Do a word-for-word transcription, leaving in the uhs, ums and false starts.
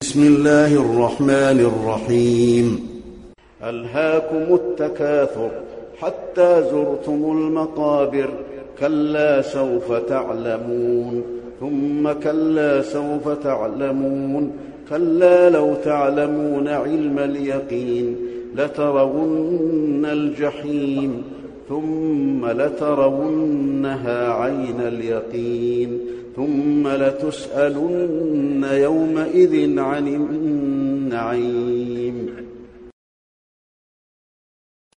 بسم الله الرحمن الرحيم. ألهاكم التكاثر حتى زرتم المقابر، كلا سوف تعلمون ثم كلا سوف تعلمون، كلا لو تعلمون علم اليقين لترون الجحيم ثم لترونها عين اليقين ثم لتسألن يومئذ عن النعيم.